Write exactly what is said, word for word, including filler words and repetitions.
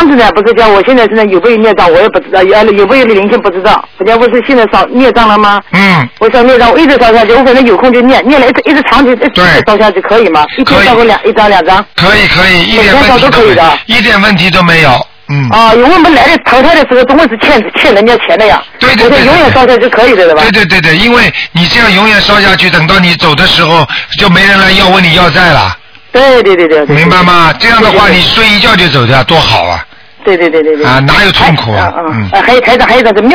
房子呢，不是叫我现在现在有没有孽障，我也不知道，有有没有灵性不知道。人家不是现在烧孽障了吗？ 嗯。 我烧孽障，我一直烧下去，我反正有空就念，念了一直一直长期一直烧下去，可以吗？一天烧个两一张两张。 可以可以，一点问题都可以的， 一点问题都没有。嗯。 啊，因为我们来的投胎的时候，总归是欠欠人家钱的呀。 对对对。 我永远烧下去可以的，对吧？ 对对对对，因为你这样永远烧下去，等到你走的时候，就没人来要问你要债了。 对对对对。 明白吗？这样的话，你睡一觉就走掉，多好啊！ 对对对对对。 啊，哪有痛苦啊？ 嗯。还有台长，还有一个是庙